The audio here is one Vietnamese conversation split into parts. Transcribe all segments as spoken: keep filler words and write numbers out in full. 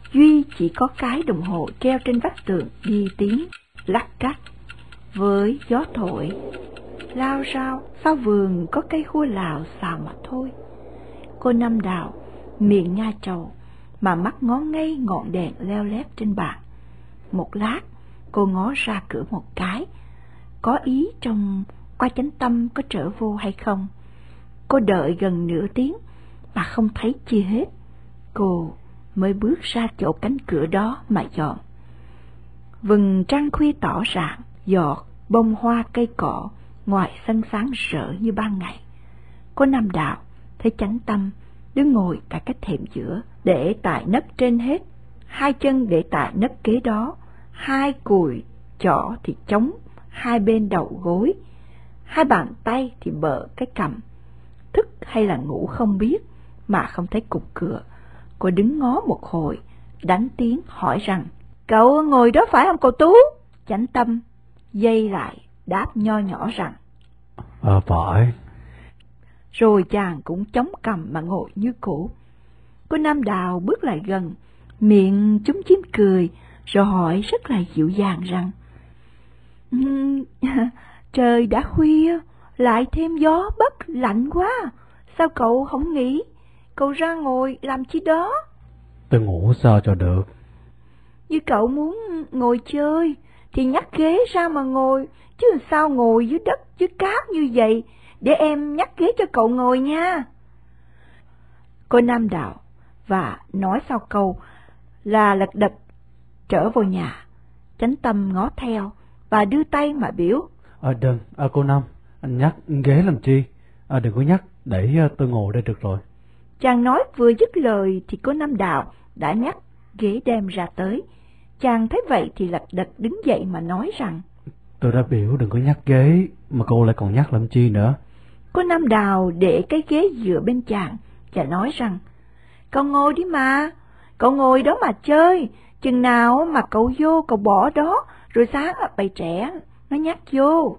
duy chỉ có cái đồng hồ treo trên vách tường đi tiếng lắc cắt với gió thổi lao sao. Sau vườn có cây khua lào xào mà thôi. Cô Năm Đào miệng nha trầu mà mắt ngó ngay ngọn đèn leo lét trên bàn. Một lát cô ngó ra cửa một cái, có ý trong qua Chánh Tâm có trở vô hay không. Cô đợi gần nửa tiếng mà không thấy chi hết, cô mới bước ra chỗ cánh cửa đó mà dọn. Vầng trăng khuya tỏ rạng, giọt bông hoa cây cỏ ngoài sân sáng rỡ như ban ngày. Cô Năm Đào thấy Chánh Tâm đứng ngồi tại cái thềm giữa, để tại nấc trên hết, hai chân để tại nấc kế đó, hai cùi chỏ thì chống hai bên đầu gối, hai bàn tay thì bợ cái cằm. Thức hay là ngủ không biết, mà không thấy cục cửa. Cô đứng ngó một hồi, đánh tiếng hỏi rằng: "Cậu ngồi đó phải không cậu Tú?" Chánh Tâm dây lại đáp nho nhỏ rằng: Ờ phải. Rồi chàng cũng chống cằm mà ngồi như cũ. Cô Năm Đào bước lại gần, miệng chúm chím cười, rồi hỏi rất là dịu dàng rằng: "Trời đã khuya, lại thêm gió bất lạnh quá, sao cậu không nghỉ? Cậu ra ngồi làm chi đó?" Tôi ngủ sao cho được. "Như cậu muốn ngồi chơi thì nhắc ghế ra mà ngồi, chứ sao ngồi dưới đất dưới cát như vậy, để em nhắc ghế cho cậu ngồi nha." Cô Năm Đào và nói sau câu là lật đật trở vào nhà. Chánh Tâm ngó theo và đưa tay mà biểu: À đừng, à cô Năm, anh nhắc ghế làm chi? À đừng có nhắc, để tôi ngồi đây được rồi. Chàng nói vừa dứt lời thì cô Năm Đào đã nhắc ghế đem ra tới. Chàng thấy vậy thì lật đật đứng dậy mà nói rằng: Tôi đã biểu đừng có nhắc ghế, mà cô lại còn nhắc làm chi nữa. Cô Năm Đào để cái ghế dựa bên chàng và nói rằng: "Cậu ngồi đi mà, cậu ngồi đó mà chơi, chừng nào mà cậu vô cậu bỏ đó, rồi sáng bầy trẻ nó nhắc vô."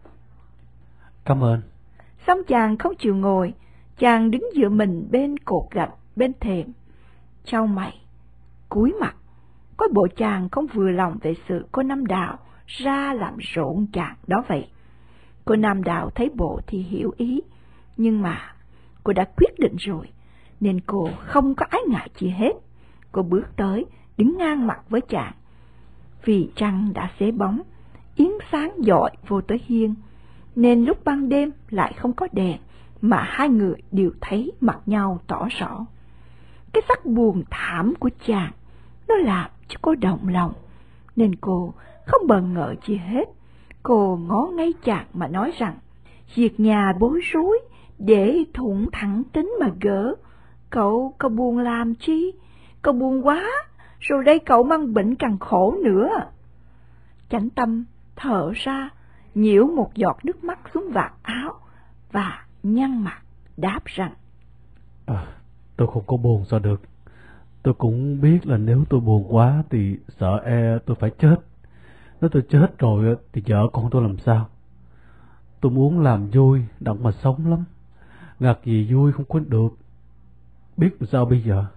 Cảm ơn. Xong chàng không chịu ngồi, chàng đứng dựa mình bên cột gạch bên thềm, chau mày cúi mặt, có bộ chàng không vừa lòng về sự cô Năm Đào ra làm rộn chàng đó vậy. Cô Năm Đào thấy bộ thì hiểu ý, nhưng mà cô đã quyết định rồi, nên cô không có ái ngại chi hết. Cô bước tới, đứng ngang mặt với chàng. Vì trăng đã xế bóng, yến sáng dọi vô tới hiên, nên lúc ban đêm lại không có đèn, mà hai người đều thấy mặt nhau tỏ rõ. Cái sắc buồn thảm của chàng, nó làm cho cô động lòng, nên cô không bần ngỡ chi hết. Cô ngó ngay chàng mà nói rằng: "Việc nhà bối rối, để thủng thẳng tính mà gỡ. Cậu, cậu buồn làm chi? Cậu buồn quá, rồi đây cậu mang bệnh càng khổ nữa." Chánh Tâm thở ra, nhiễu một giọt nước mắt xuống vạt áo và nhăn mặt đáp rằng: À, tôi không có buồn sao được. Tôi cũng biết là nếu tôi buồn quá thì sợ e tôi phải chết. Nếu tôi chết rồi thì vợ con tôi làm sao? Tôi muốn làm vui, đặng mà sống lắm. Ngặt gì vui không có được. Biết làm sao bây giờ?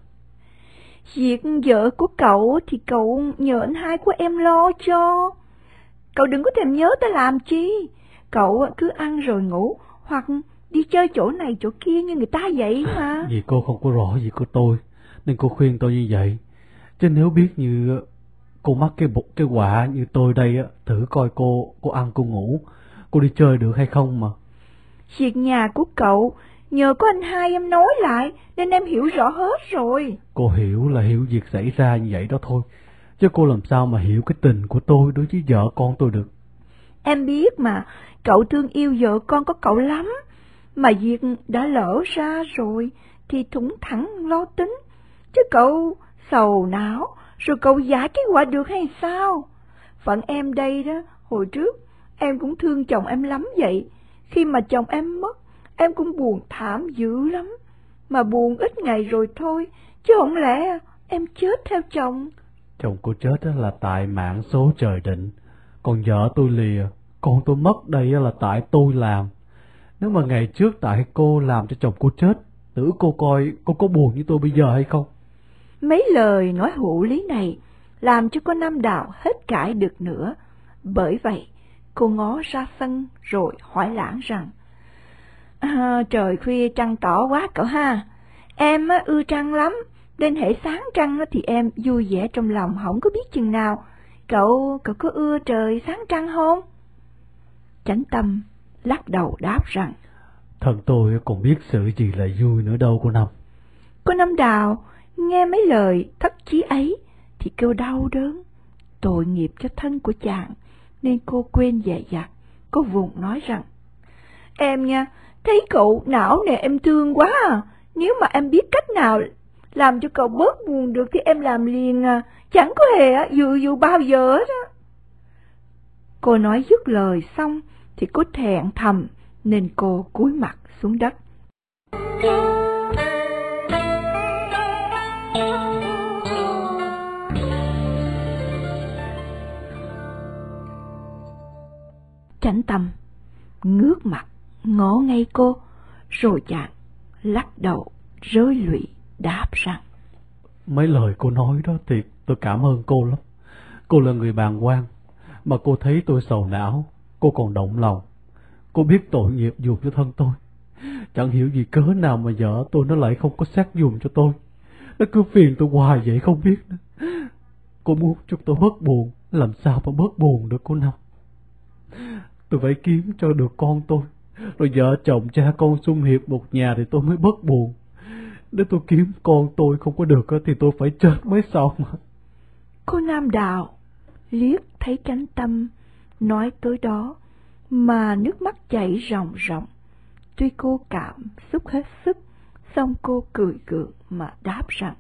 "Việc vợ của cậu thì cậu nhờ anh hai của em lo cho. Cậu đừng có thèm nhớ tới làm chi. Cậu cứ ăn rồi ngủ, hoặc đi chơi chỗ này chỗ kia như người ta vậy mà." Vì cô không có rõ gì của tôi, nên cô khuyên tôi như vậy. Chứ nếu biết như cô mắc cái bụng cái quạ như tôi đây á, thử coi cô cô ăn cô ngủ, cô đi chơi được hay không mà. "Việc nhà của cậu nhờ có anh hai em nói lại, nên em hiểu rõ hết rồi." Cô hiểu là hiểu việc xảy ra như vậy đó thôi, chứ cô làm sao mà hiểu cái tình của tôi đối với vợ con tôi được. "Em biết mà, cậu thương yêu vợ con có cậu lắm, mà việc đã lỡ ra rồi thì thủng thẳng lo tính, chứ cậu sầu não rồi cậu giải cái quả được hay sao? Phận em đây đó, hồi trước em cũng thương chồng em lắm vậy. Khi mà chồng em mất, em cũng buồn thảm dữ lắm, mà buồn ít ngày rồi thôi, chứ không lẽ em chết theo chồng." Chồng cô chết là tại mạng số trời định, còn vợ tôi lìa, con tôi mất đây là tại tôi làm. Nếu mà ngày trước tại cô làm cho chồng cô chết, thử cô coi cô có buồn như tôi bây giờ hay không? Mấy lời nói hữu lý này làm cho cô Nam Đào hết cãi được nữa. Bởi vậy, cô ngó ra sân rồi hỏi Lãng rằng: à, trời khuya trăng tỏ quá cậu ha. Em á, ưa trăng lắm, nên hễ sáng trăng thì em vui vẻ trong lòng không có biết chừng nào. Cậu, cậu có ưa trời sáng trăng không? Chánh Tâm lắc đầu đáp rằng: Thần tôi còn biết sự gì là vui nữa đâu cô Năm. Cô Năm Đào nghe mấy lời thất chí ấy thì kêu đau đớn, tội nghiệp cho thân của chàng, nên cô quên dè dặt. Cô vùng nói rằng: Em nha, thấy cậu não nè em thương quá à. Nếu mà em biết cách nào làm cho cậu bớt buồn được thì em làm liền à. Chẳng có hề dụ dụ bao giờ hết á. Cô nói dứt lời xong thì cô thẹn thầm, nên cô cúi mặt xuống đất. Chánh Tâm ngước mặt ngó ngay cô, rồi chàng lắc đầu rơi lụy đáp rằng: Mấy lời cô nói đó thì tôi cảm ơn cô lắm. Cô là người bàng quan, mà cô thấy tôi sầu não, cô còn động lòng. Cô biết tội nghiệp dùng cho thân tôi. Chẳng hiểu gì cớ nào mà vợ tôi nó lại không có xét dùng cho tôi. Nó cứ phiền tôi hoài vậy không biết nữa. Cô muốn cho tôi bớt buồn, làm sao mà bớt buồn được cô Năm. Tôi phải kiếm cho được con tôi, rồi vợ chồng cha con sum hiệp một nhà thì tôi mới bớt buồn. Nếu tôi kiếm con tôi không có được thì tôi phải chết mới xong. Cô Nam Đào liếc thấy Chánh Tâm nói tới đó mà nước mắt chảy ròng ròng. Tuy cô cảm xúc hết sức, xong cô cười gượng mà đáp rằng: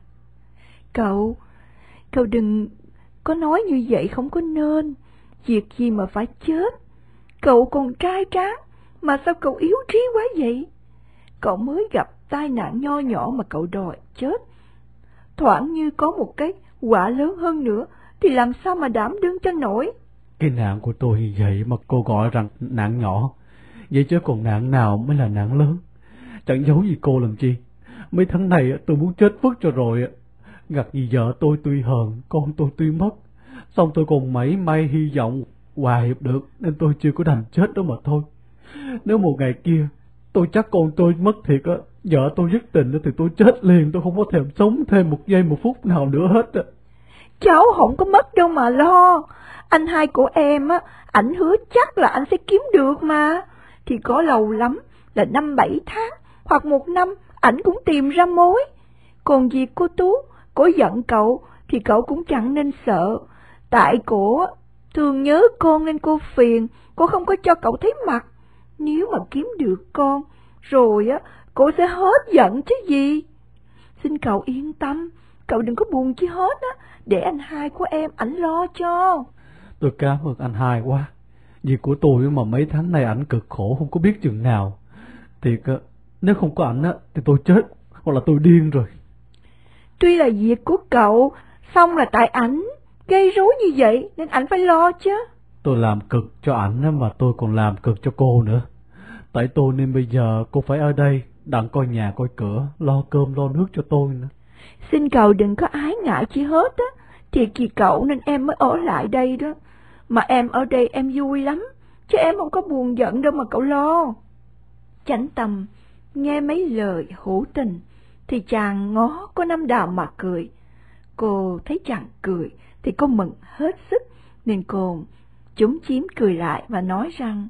Cậu, cậu đừng có nói như vậy không có nên. Việc gì mà phải chết. Cậu còn trai tráng, mà sao cậu yếu trí quá vậy? Cậu mới gặp tai nạn nho nhỏ mà cậu đòi chết. Thoảng như có một cái quả lớn hơn nữa thì làm sao mà đảm đương cho nổi. Cái nạn của tôi như vậy mà cô gọi rằng nạn nhỏ, vậy chứ còn nạn nào mới là nạn lớn. Chẳng giấu gì cô làm chi. Mấy tháng này tôi muốn chết vứt cho rồi. Gặt gì vợ tôi tuy hờn, con tôi tuy mất, xong tôi còn mảy may hy vọng hòa hiệp được, nên tôi chưa có đành chết đó mà thôi. Nếu một ngày kia tôi chắc con tôi mất thiệt á, vợ tôi dứt tình thì tôi chết liền. Tôi không có thèm sống thêm một giây một phút nào nữa hết á. Cháu không có mất đâu mà lo. Anh hai của em á, ảnh hứa chắc là anh sẽ kiếm được mà. Thì có lâu lắm là năm bảy tháng hoặc một năm ảnh cũng tìm ra mối. Còn việc cô Tú, cô giận cậu thì cậu cũng chẳng nên sợ. Tại cô thường nhớ con nên cô phiền, cô không có cho cậu thấy mặt. Nếu mà kiếm được con rồi á, cô sẽ hết giận chứ gì. Xin cậu yên tâm, cậu đừng có buồn chi hết á, để anh hai của em ảnh lo cho. Tôi cảm ơn anh hai quá. Việc của tôi mà mấy tháng nay ảnh cực khổ không có biết chừng nào. Thiệt, nếu không có ảnh á thì tôi chết hoặc là tôi điên rồi. Tuy là việc của cậu, xong là tại ảnh gây rối như vậy nên ảnh phải lo chứ. Tôi làm cực cho ảnh mà tôi còn làm cực cho cô nữa. Tại tôi nên bây giờ cô phải ở đây đặng coi nhà coi cửa, lo cơm lo nước cho tôi nữa. Xin cậu đừng có ái ngại chi hết á. Thiệt vì cậu nên em mới ở lại đây đó. Mà em ở đây em vui lắm, chứ em không có buồn giận đâu mà cậu lo. Chánh Tâm nghe mấy lời hữu tình thì chàng ngó cô Năm Đào mà cười. Cô thấy chàng cười thì cô mừng hết sức, nên cô chúm chím cười lại và nói rằng: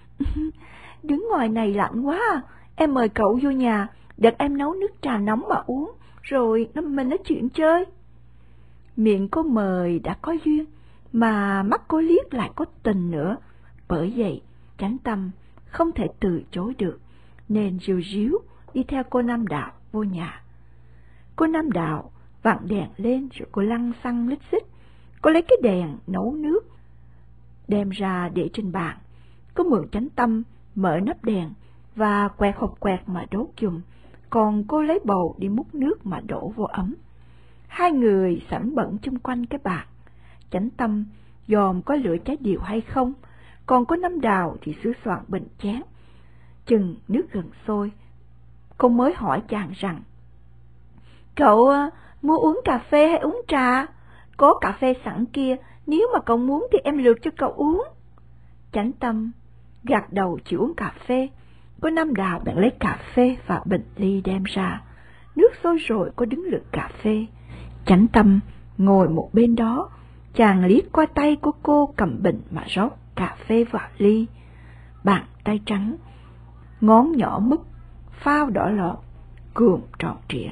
Đứng ngoài này lạnh quá à. Em mời cậu vô nhà, để em nấu nước trà nóng mà uống, rồi mình nói chuyện chơi. Miệng cô mời đã có duyên, mà mắt cô liếc lại có tình nữa. Bởi vậy Chánh Tâm không thể từ chối được, nên ríu ríu đi theo cô Năm Đào vô nhà. Cô Năm Đào vặn đèn lên rồi cô lăn xăng lít xích. Cô lấy cái đèn nấu nước đem ra để trên bàn. Cô mượn Chánh Tâm mở nắp đèn và quẹt hộp quẹt mà đốt chùm, còn cô lấy bầu đi múc nước mà đổ vô ấm. Hai người sẵn bận chung quanh cái bàn. Chánh Tâm dòm có lửa trái điều hay không, còn có Năm Đào thì sửa soạn bình chén. Chừng nước gần sôi, cô mới hỏi chàng rằng: Cậu mua uống cà phê hay uống trà? Có cà phê sẵn kia, nếu mà cậu muốn thì em lượt cho cậu uống. Chánh Tâm gật đầu chịu uống cà phê. Cô Năm Đào bèn lấy cà phê và bình ly đem ra. Nước sôi rồi cô đứng lượt cà phê. Chánh Tâm ngồi một bên đó, chàng liếc qua tay của cô cầm bình mà rót cà phê vào ly. Bàn tay trắng, ngón nhỏ mứt, phao đỏ lọt, cườm tròn trịa.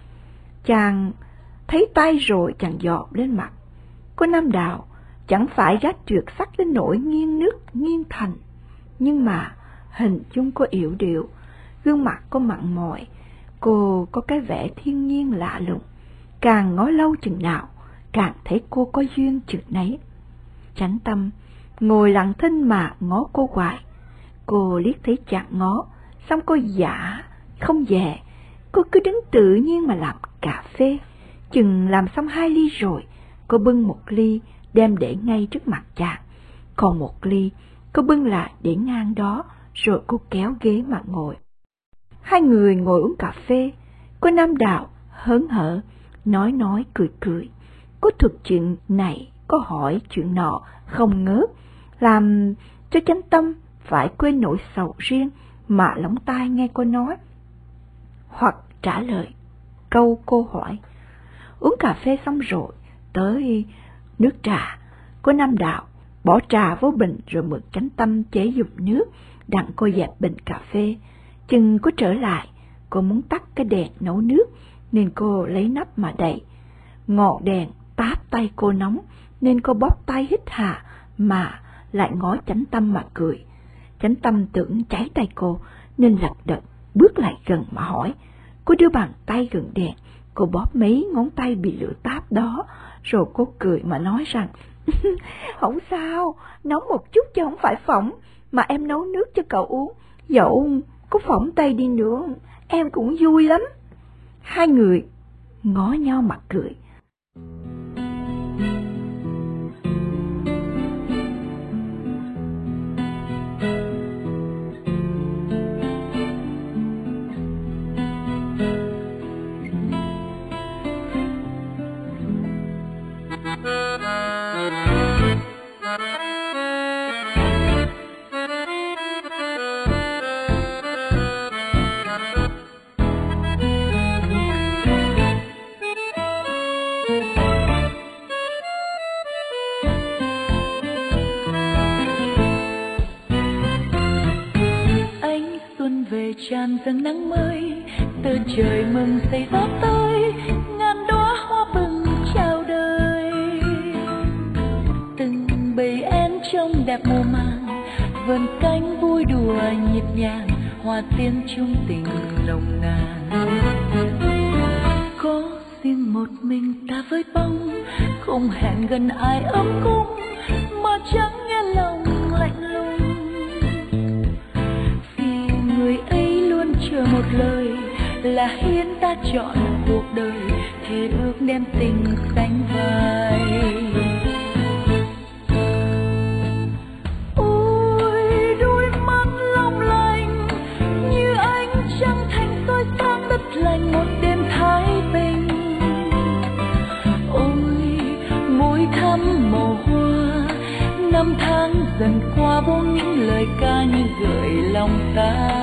Chàng thấy tay rồi chàng dọt lên mặt. Cô Năm Đào chẳng phải gác tuyệt sắc đến nỗi nghiêng nước nghiêng thành, nhưng mà hình dung cô yểu điệu, gương mặt cô mặn mòi, cô có cái vẻ thiên nhiên lạ lùng. Càng ngó lâu chừng nào, càng thấy cô có duyên chừng nấy. Chánh Tâm ngồi lặng thinh mà ngó cô hoài. Cô liếc thấy chàng ngó, xong cô giả không dè. Cô cứ đứng tự nhiên mà làm cà phê. Chừng làm xong hai ly rồi, cô bưng một ly đem để ngay trước mặt chàng. Còn một ly cô bưng lại để ngang đó, rồi cô kéo ghế mà ngồi. Hai người ngồi uống cà phê. Cô Năm Đào hớn hở, nói nói cười cười. Cô thuật chuyện này, có hỏi chuyện nọ không ngớt, làm cho Chánh Tâm phải quên nỗi sầu riêng mà lóng tai nghe cô nói, hoặc trả lời câu cô hỏi. Uống cà phê xong rồi, tới nước trà. Cô Năm Đào bỏ trà vô bình rồi mượn Chánh Tâm chế dùng nước, đặng cô dẹp bình cà phê. Chừng cô trở lại, cô muốn tắt cái đèn nấu nước, nên cô lấy nắp mà đậy. Ngọn đèn táp tay cô nóng, nên cô bóp tay hít hà, mà lại ngó Chánh Tâm mà cười. Chánh Tâm tưởng cháy tay cô, nên lật đật bước lại gần mà hỏi. Cô đưa bàn tay gần đèn, cô bóp mấy ngón tay bị lửa táp đó, rồi cô cười mà nói rằng, không sao, nóng một chút chứ không phải phỏng, mà em nấu nước cho cậu uống, dẫu có phỏng tay đi nữa, em cũng vui lắm. Hai người ngó nhau mà cười. Tràn dâng nắng mới, từ trời mừng xây gió tới, ngàn đóa hoa bừng chào đời. Từng bầy én trông đẹp mùa màng, vườn cánh vui đùa nhịp nhàng, hoa tiên chung tình nồng nàn. Có riêng một mình ta với bóng, không hẹn gần ai ấm cúng, mà chẳng nghe lòng lạnh lùng. Người ấy luôn chờ một lời, là hiến ta chọn cuộc đời, thề ước đem tình sánh vai. Ôi đôi mắt long lanh như ánh trăng thành soi sáng đất lành một đêm thái bình. Ôi môi thắm màu hoa, năm tháng dần qua vô những lời ca như gợi lòng ta.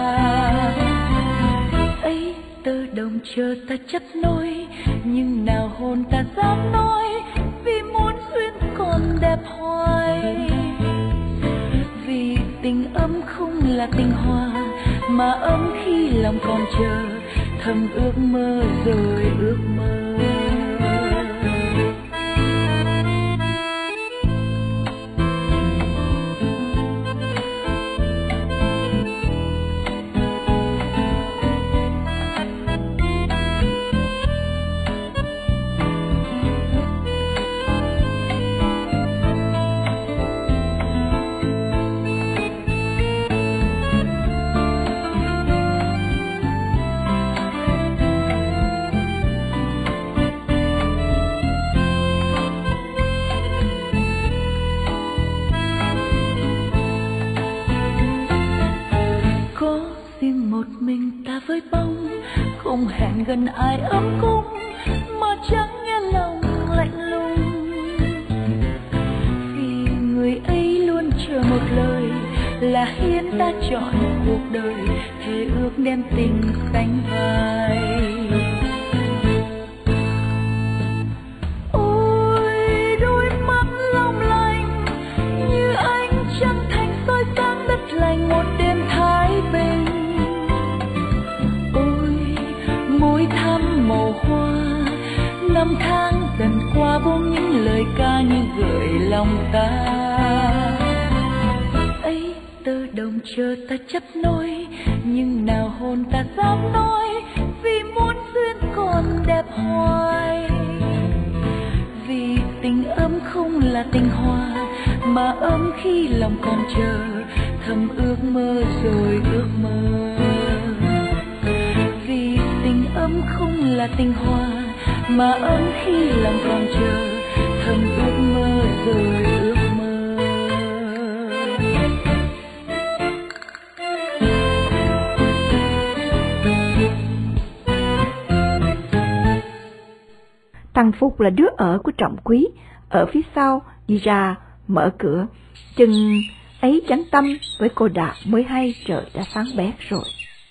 Ấy tơ đồng chờ ta chấp nối, nhưng nào hồn ta dám nói, vì muốn duyên còn đẹp hoài. Vì tình ấm không là tình hoa, mà ấm khi lòng còn chờ, thầm ước mơ rồi ước mơ. Một mình ta với bóng, không hẹn gần ai ấm cúng, mà chẳng nghe lòng lạnh lùng, vì người ấy luôn chờ một lời là hiến ta chọn cuộc đời, thề ước đem tình sánh vai. Ôi đôi mắt long lanh như ánh trăng thành soi sáng đất lành một đêm thái bình. Ôi môi thắm màu hoa, năm tháng dần qua buông những lời ca như gợi lòng ta. Ấy tơ đồng chờ ta chấp nối, nhưng nào hồn ta dám nói, vì muốn duyên còn đẹp hoài. Vì tình ấm không là tình hoa, mà ấm khi lòng còn chờ, thầm ước mơ rồi ước mơ. Vì tình ấm không là tình hoa, mà ấm khi lòng còn chờ, thầm ước mơ rồi ước mơ. Thằng Phục là đứa ở của Trọng Quý, ở phía sau đi ra mở cửa, chừng ấy Chánh Tâm với cô Đạt mới hay trời đã sáng bét rồi.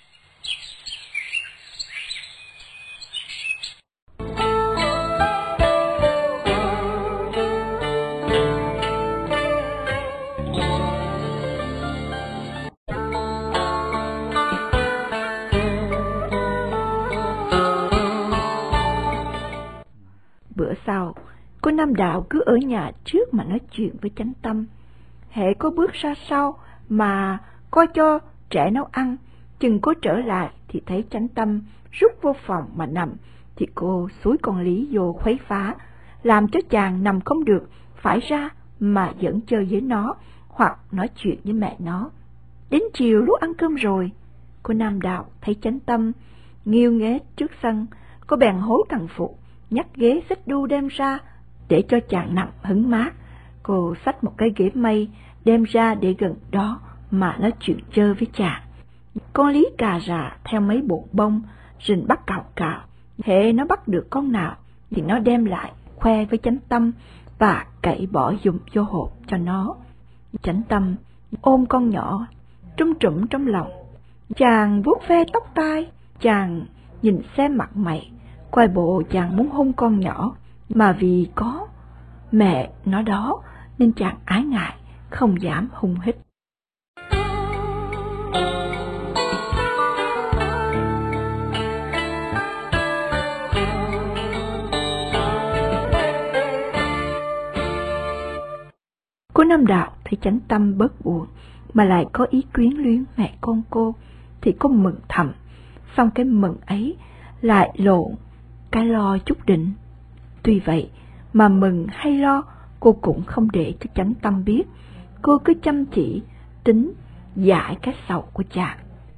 Bữa sau, cô Nam Đạo cứ ở nhà trước mà nói chuyện với Chánh Tâm. Hễ có bước ra sau mà coi cho trẻ nấu ăn, chừng cô trở lại thì thấy Chánh Tâm rút vô phòng mà nằm, thì cô xúi con Lý vô khuấy phá, làm cho chàng nằm không được, phải ra mà vẫn chơi với nó hoặc nói chuyện với mẹ nó. Đến chiều lúc ăn cơm rồi, cô Nam Đạo thấy Chánh Tâm nghiêu nghếch trước sân, cô bèn hối thằng Phụ nhắc ghế xích đu đem ra để cho chàng nằm hứng mát. Cô xách một cái ghế mây đem ra để gần đó mà nói chuyện chơi với chàng. Con Lý cà rà theo mấy bộ bông rình bắt cào cào, hễ nó bắt được con nào thì nó đem lại khoe với Chánh Tâm và cậy bỏ dùng vô hộp cho nó. Chánh Tâm ôm con nhỏ trúm trụm trong lòng, chàng vuốt ve tóc tai, chàng nhìn xem mặt mày, coi bộ chàng muốn hôn con nhỏ, mà vì có mẹ nó đó nên chàng ái ngại không dám hung hít. Cô Nam Đạo thấy Chánh Tâm bớt buồn mà lại có ý quyến luyến mẹ con cô thì cô mừng thầm, xong cái mừng ấy lại lộn cái lo chút đỉnh. Tuy vậy mà mừng hay lo cô cũng không để cho Chánh Tâm biết, cô cứ chăm chỉ tính giải cái sầu của chàng.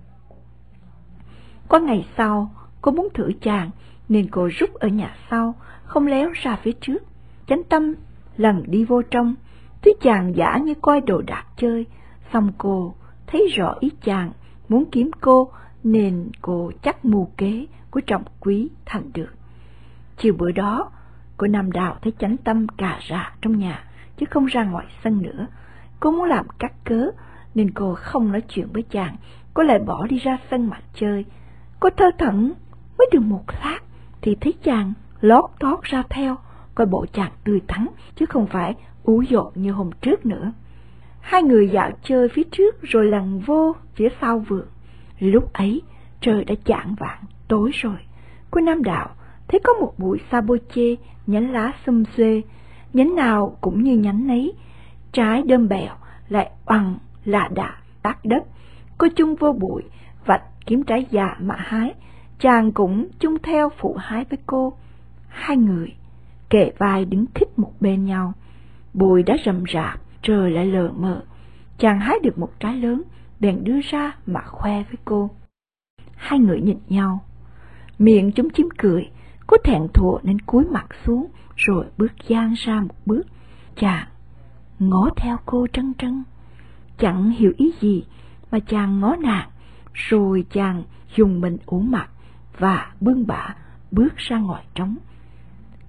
Có ngày sau cô muốn thử chàng nên cô rút ở nhà sau, không léo ra phía trước. Chánh Tâm lần đi vô trong, thấy chàng giả như coi đồ đạc chơi, xong cô thấy rõ ý chàng muốn kiếm cô nên cô chắc mưu kế của Trọng Quý thành được. Chiều bữa đó, cô Nam Đạo thấy Chánh Tâm cà rà trong nhà chứ không ra ngoài sân nữa. Cô muốn làm cắt cớ nên cô không nói chuyện với chàng, cô lại bỏ đi ra sân mà chơi. Cô thơ thẩn mới được một lát thì thấy chàng lót tót ra theo, coi bộ chàng tươi tắn chứ không phải ú dột như hôm trước nữa. Hai người dạo chơi phía trước rồi lằn vô phía sau vườn. Lúc ấy trời đã chạng vạng tối rồi. Cô Nam Đạo thấy có một bụi sa bôi chê nhánh lá xum xuê, nhánh nào cũng như nhánh nấy, trái đơm bèo lại oằn lạ đạ tát đất. Cô chung vô bụi vạch kiếm trái già mà hái, chàng cũng chung theo phụ hái với cô. Hai người kề vai đứng khít một bên nhau. Bụi đã rậm rạp, trời lại lờ mờ. Chàng hái được một trái lớn bèn đưa ra mà khoe với cô. Hai người nhìn nhau, miệng chúng chím cười. Cô thẹn thùng nên cúi mặt xuống rồi bước dang ra một bước. Chàng ngó theo cô trân trân, chẳng hiểu ý gì mà chàng ngó nàng, rồi chàng dùng mình ủ mặt và bươn bả bước ra ngoài trống.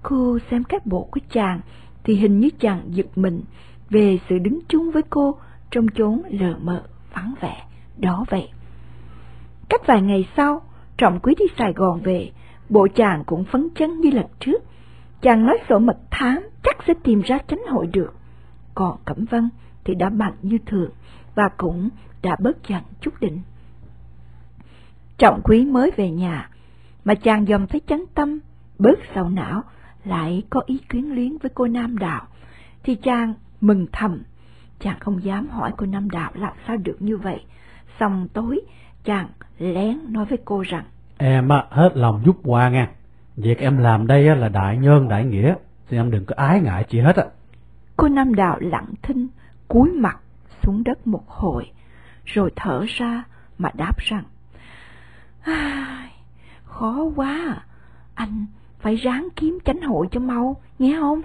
Cô xem các bộ của chàng thì hình như chàng giật mình về sự đứng chung với cô trong chốn lờ mờ vắng vẻ đó vậy. Cách vài ngày sau, Trọng Quý đi Sài Gòn về, bộ chàng cũng phấn chấn như lần trước. Chàng nói sổ mật thám chắc sẽ tìm ra chánh hội được. Còn Cẩm Vân thì đã mạnh như thường và cũng đã bớt giận chút đỉnh. Trọng Quý mới về nhà mà chàng dòm thấy Chánh Tâm bớt sầu não, lại có ý quyến luyến với cô Nam Đạo, thì chàng mừng thầm. Chàng không dám hỏi cô Nam Đạo làm sao được như vậy. Xong tối chàng lén nói với cô rằng: Em á, hết lòng giúp qua nha. Việc em làm đây á, là đại nhân đại nghĩa, thì em đừng có ái ngại chi hết á. Cô Nam Đạo lặng thinh, cúi mặt xuống đất một hồi, rồi thở ra mà đáp rằng: à, khó quá à. Anh phải ráng kiếm chánh hội cho mau, nghe không?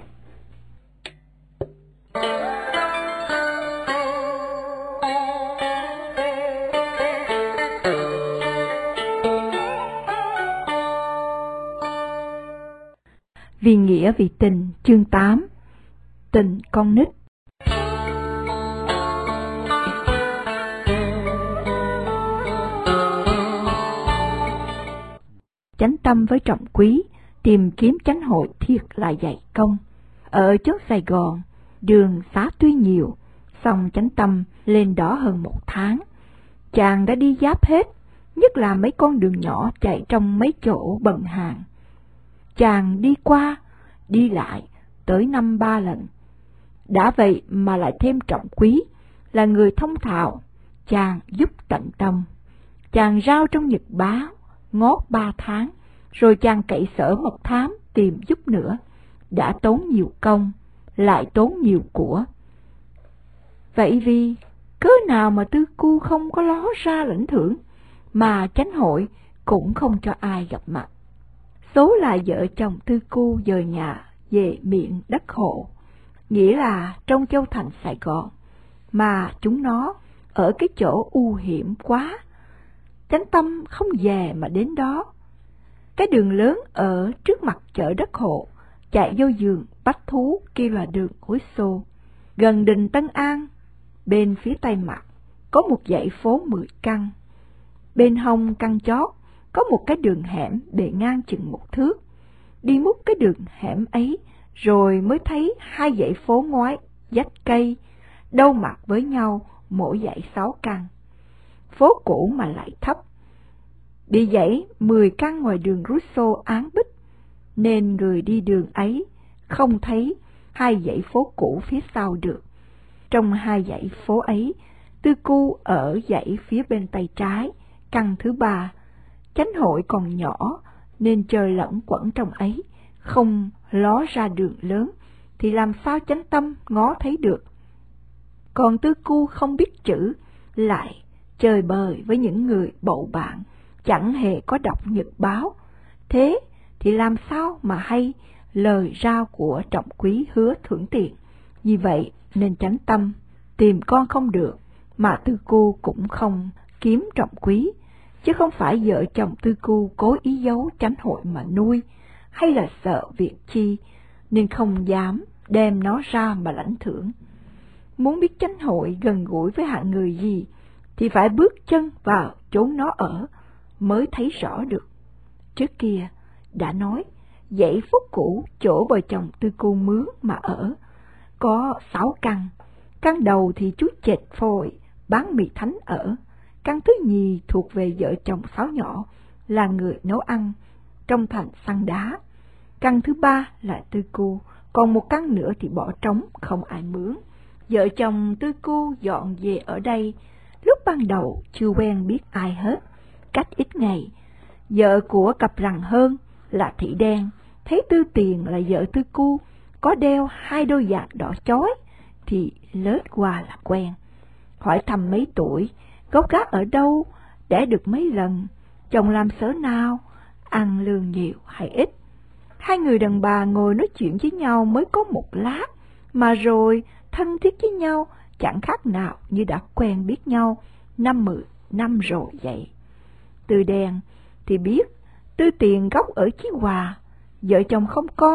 Vì nghĩa vì tình, chương tám. Tình con nít. Chánh Tâm với Trọng Quý tìm kiếm chánh hội thiệt là dày công. Ở chốn Sài Gòn, đường xá tuy nhiều, song Chánh Tâm lên đó hơn một tháng. Chàng đã đi giáp hết, nhất là mấy con đường nhỏ chạy trong mấy chỗ bần hàng. Chàng đi qua, đi lại, tới năm ba lần. Đã vậy mà lại thêm Trọng Quý, là người thông thạo, chàng giúp tận tâm. Chàng rao trong nhật báo, ngót ba tháng, rồi chàng cậy sở mật thám tìm giúp nữa. Đã tốn nhiều công, lại tốn nhiều của. Vậy vì cớ nào mà Tư Cu không có ló ra lãnh thưởng, mà chánh hội cũng không cho ai gặp mặt. Số là vợ chồng Tư Cu dời nhà về miệng đất hộ, nghĩa là trong châu thành Sài Gòn, mà chúng nó ở cái chỗ u hiểm quá. Chánh Tâm không về mà đến đó. Cái đường lớn ở trước mặt chợ đất hộ, chạy vô vườn Bách Thú kia là đường Hối Xô. Gần đình Tân An, bên phía tây mặt, có một dãy phố mười căn. Bên hông căn chót, có một cái đường hẻm bề ngang chừng một thước. Đi mút cái đường hẻm ấy, rồi mới thấy hai dãy phố ngói, dách cây, đâu mặt với nhau, mỗi dãy sáu căn. Phố cũ mà lại thấp. Bị dãy mười căn ngoài đường Rousseau án bích, nên người đi đường ấy không thấy hai dãy phố cũ phía sau được. Trong hai dãy phố ấy, Tư Cu ở dãy phía bên tay trái, căn thứ ba. Chánh hội còn nhỏ, nên chơi lẫn quẩn trong ấy, không ló ra đường lớn, thì làm sao Chánh Tâm ngó thấy được. Còn Tư Cu không biết chữ, lại chơi bời với những người bậu bạn, chẳng hề có đọc nhật báo. Thế thì làm sao mà hay lời rao của Trọng Quý hứa thưởng tiền. Vì vậy nên Chánh Tâm tìm con không được, mà Tư Cu cũng không kiếm Trọng Quý, chứ không phải vợ chồng Tư Cu cố ý giấu chánh hội mà nuôi, hay là sợ việc chi, nên không dám đem nó ra mà lãnh thưởng. Muốn biết chánh hội gần gũi với hạng người gì, thì phải bước chân vào chốn nó ở, mới thấy rõ được. Trước kia đã nói, dãy phố cũ chỗ vợ chồng Tư Cu mướn mà ở, có sáu căn. Căn đầu thì chú Chệt Phồi bán mì thánh ở. Căn thứ nhì thuộc về vợ chồng Sáu Nhỏ, là người nấu ăn trong thành săn đá. Căn thứ ba là Tư Cu, còn một căn nữa thì bỏ trống, không ai mướn. Vợ chồng Tư Cu dọn về ở đây, lúc ban đầu chưa quen biết ai hết. Cách ít ngày, vợ của cặp rằn hơn là Thị Đen thấy Tư Tiền là vợ Tư Cu có đeo hai đôi vàng đỏ chói, thì lết qua là quen. Hỏi thăm mấy tuổi, gốc gác ở đâu, đẻ được mấy lần, chồng làm sở nào, ăn lương nhiều hay ít. Hai người đàn bà ngồi nói chuyện với nhau mới có một lát, mà rồi thân thiết với nhau chẳng khác nào như đã quen biết nhau năm mười năm rồi vậy. Tư Đen thì biết Tư Tiền gốc ở Chí Hòa, vợ chồng không con,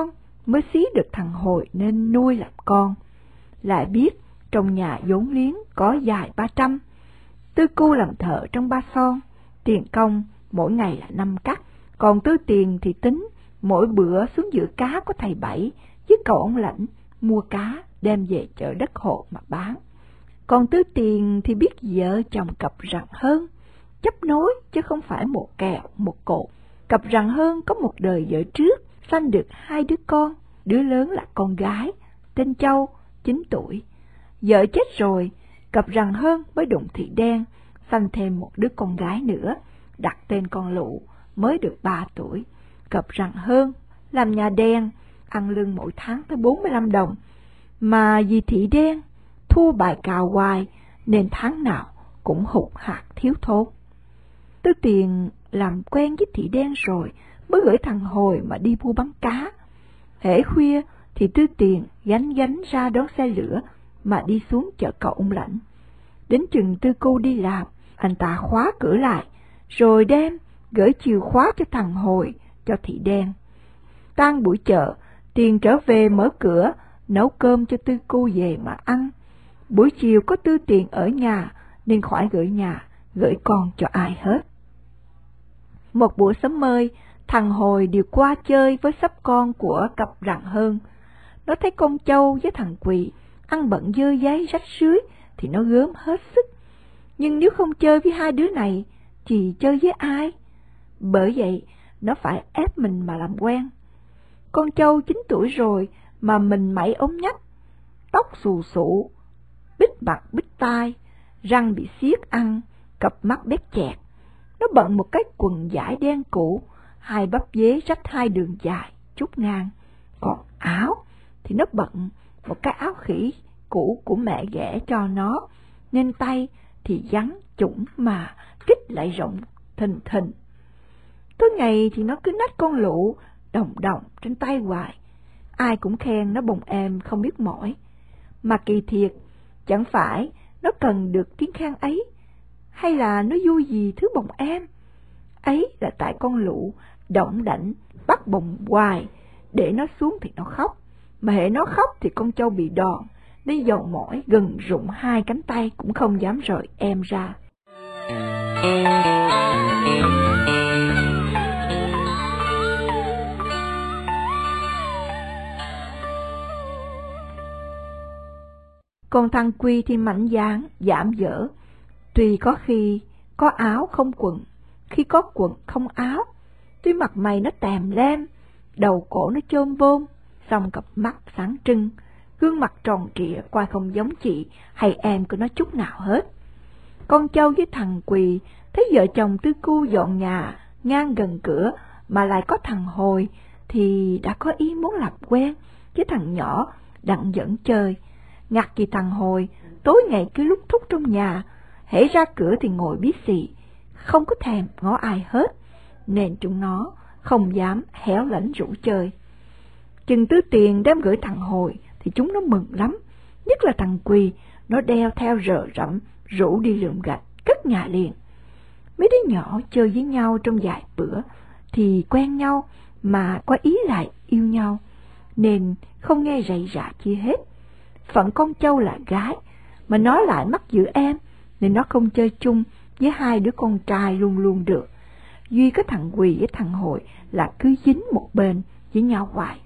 mới xí được thằng Hồi nên nuôi làm con. Lại biết trong nhà vốn liếng có dài ba trăm. Tư Cu làm thợ trong Ba Son, tiền công mỗi ngày là năm cắt, còn Tư Tiền thì tính mỗi bữa xuống giữa cá có thầy Bảy với cậu ông Lãnh mua cá đem về chợ đất hộ mà bán. Còn Tư Tiền thì biết vợ chồng Cặp Rằn Hơn, chấp nối chứ không phải một kèo một cột. Cặp Rằn Hơn có một đời vợ trước, sanh được hai đứa con, đứa lớn là con gái, tên Châu, chín tuổi. Vợ chết rồi, Cặp Rằn Hơn mới đụng Thị Đen, sanh thêm một đứa con gái nữa, đặt tên con Lụ, mới được ba tuổi. Cặp Rằn Hơn làm nhà đen, ăn lương mỗi tháng tới bốn mươi lăm đồng, mà vì Thị Đen thua bài cào hoài nên tháng nào cũng hụt hạt thiếu thốn. Tư Tiền làm quen với Thị Đen rồi mới gửi thằng Hồi mà đi mua bán cá. Hễ khuya thì Tư Tiền gánh gánh ra đón xe lửa mà đi xuống chợ cậu ông Lãnh. Đến chừng Tư Cu đi làm, anh ta khóa cửa lại, rồi đem gửi chìa khóa cho thằng Hồi, cho Thị Đen. Tan buổi chợ, Tiền trở về mở cửa, nấu cơm cho Tư Cu về mà ăn. Buổi chiều có Tư Tiền ở nhà nên khỏi gửi nhà, gửi con cho ai hết. Một buổi sớm mơi, thằng Hồi điều qua chơi với sắp con của Cặp Rằn Hơn. Nó thấy con Châu với thằng Quỳ ăn bận dơ giấy rách rưới thì nó gớm hết sức. Nhưng nếu không chơi với hai đứa này thì chơi với ai? Bởi vậy nó phải ép mình mà làm quen. Con Châu chín tuổi rồi mà mình mẩy ốm nhách, tóc xù xụ, bít mặt bít tai, răng bị xiết ăn, cặp mắt bét chẹt. Nó bận một cái quần vải đen cũ, hai bắp dế rách hai đường dài, chút ngang. Còn áo thì nó bận một cái áo khỉ cũ của mẹ ghẻ cho nó, nên tay thì vắn chủng mà kích lại rộng thình thình. Tối ngày thì nó cứ nách con Lụ đồng đồng trên tay hoài. Ai cũng khen nó bồng êm không biết mỏi. Mà kỳ thiệt, chẳng phải nó cần được tiếng khen ấy, hay là nó vui gì thứ bồng em. Ấy là tại con Lụ động đảnh bắt bồng hoài, để nó xuống thì nó khóc. Mà hễ nó khóc thì con Châu bị đòn, nên dầu mỏi gần rụng hai cánh tay cũng không dám rời em ra. Còn thằng Quy thì mạnh dạn, giảm dở. Tuy có khi có áo không quần, khi có quần không áo. Tuy mặt mày nó tèm lem, đầu cổ nó chôm vôm, xong cặp mắt sáng trưng, gương mặt tròn trịa qua không giống chị hay em của nó chút nào hết. Con Châu với thằng Quỳ thấy vợ chồng Tư Cu dọn nhà ngang gần cửa mà lại có thằng Hồi thì đã có ý muốn làm quen với thằng nhỏ đặng dẫn chơi. Ngặt vì thằng Hồi tối ngày cứ lúc thúc trong nhà, hễ ra cửa thì ngồi bí xì, không có thèm ngó ai hết, nên chúng nó không dám héo lãnh rủ chơi. Chừng Tư Tiền đem gửi thằng Hồi thì chúng nó mừng lắm, nhất là thằng Quỳ, nó đeo theo rờ rậm rủ đi lượm gạch cất nhà liền. Mấy đứa nhỏ chơi với nhau trong vài bữa thì quen nhau mà có ý lại yêu nhau, nên không nghe rầy rạ chi hết. Phận con Châu là gái, mà nó lại mắc giữ em, nên nó không chơi chung với hai đứa con trai luôn luôn được. Duy có thằng Quỳ với thằng Hồi là cứ dính một bên với nhau hoài.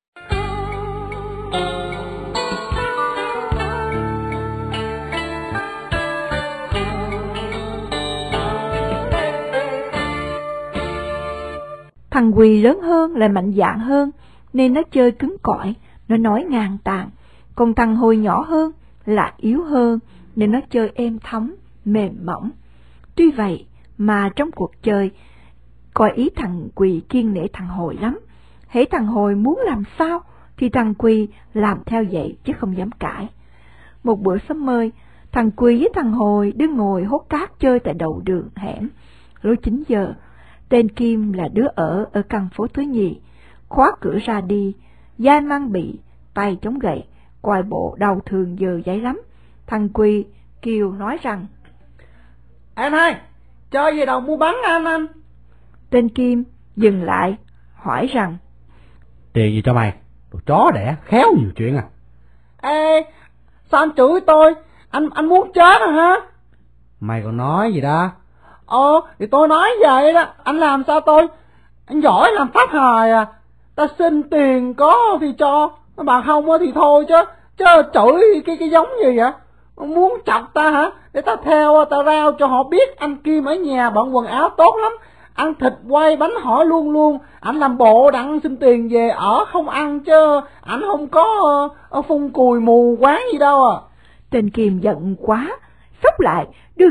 Thằng Quỳ lớn hơn lại mạnh dạn hơn, nên nó chơi cứng cỏi, nó nói ngang tàn. Còn thằng Hồi nhỏ hơn là yếu hơn, nên nó chơi êm thấm, mềm mỏng. Tuy vậy mà trong cuộc chơi, coi ý thằng Quỳ kiêng nể thằng Hồi lắm. Hễ thằng Hồi muốn làm sao thì thằng Quỳ làm theo vậy chứ không dám cãi. Một bữa sớm mơi, thằng Quỳ với thằng Hồi đứng ngồi hốt cát chơi tại đầu đường hẻm. Lúc chín giờ, tên Kim là đứa ở ở căn phố thứ nhì, khóa cửa ra đi, vai mang bị, tay chống gậy, coi bộ đau thương dơ giấy lắm. Thằng Quỳ kêu nói rằng: Em ơi, cho về đầu mua bắn anh anh. Tên Kim dừng lại, hỏi rằng: Tiền gì cho mày? Đồ chó đẻ, khéo nhiều chuyện à. Ê, sao anh chửi tôi? Anh anh muốn chết à hả? Mày còn nói gì đó? Ờ, thì tôi nói vậy đó. Anh làm sao tôi? Anh giỏi làm phát hài à. Ta xin tiền có thì cho, mà không thì thôi chứ. Chứ chửi cái cái giống gì vậy? Muốn chọc ta hả? Để ta theo ta rao cho họ biết anh Kim ở nhà bận quần áo tốt lắm, ăn thịt quay bánh hỏi luôn luôn. Anh làm bộ đặng xin tiền về ở không ăn chứ anh không có uh, phun cùi mù quán gì đâu à. Tên Kim giận quá, xốc lại đưa